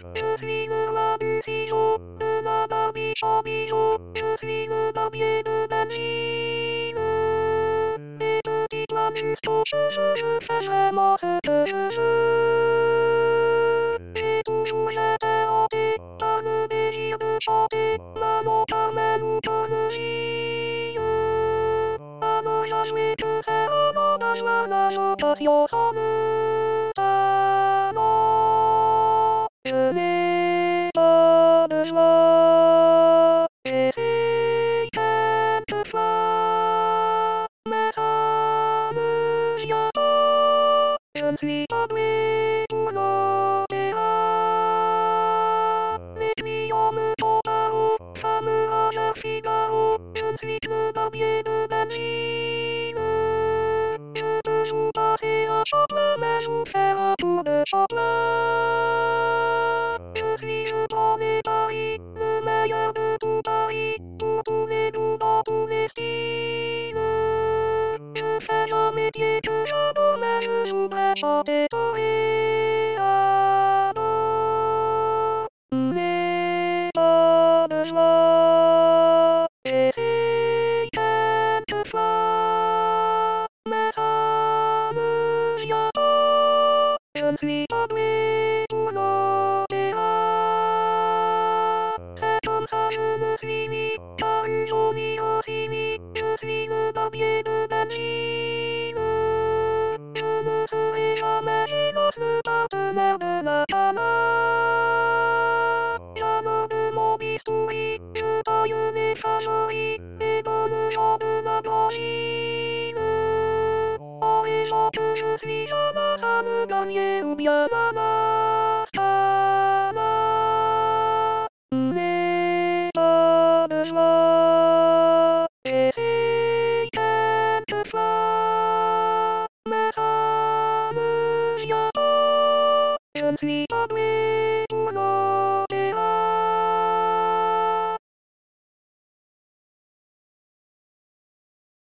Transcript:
Usli la deciso, la da bicho, usli la biede benzina. Et petit la justo, je facemos que je. Et toujours j'étais hanté par le désir de chanter la note à mélodie. Alors j'admets que c'est un hommage à la notation sans le talent. Je n'ai pas de joie, et c'est quelquefois, mais ça ne vient pas. Je ne suis pas doué pour l'opéra. Les clients me comparent au fameux Roger Figaro. Je ne suis que barbier de benzine. Je peux vous passer un champlain, mais vous faire un tour de champlain. Je suis dans les paris, le meilleur de tout Paris, pour tous les goûts dans tous les styles. Je fais un métier que j'adore, mais je voudrais chanter toréador. N'aie pas de joie, et c'est quelquefois, mais ça ne vient pas. Je ne suis pas doué pour l'opéra. C'est comme ça je me suis mis, Caruso aussi mis. Je suis le barbier de benzine. Je ne serai jamais Génos, le partenaire de la cana. J'adore de mon bistouri, je taille les favoris, et donne le genre de la blanchine. En raison que je suis un ça me gagne ou bien la Scala. N'aie pas de joie, et c'est quelquefois, mais ça ne vient pas. Je ne suis pas doué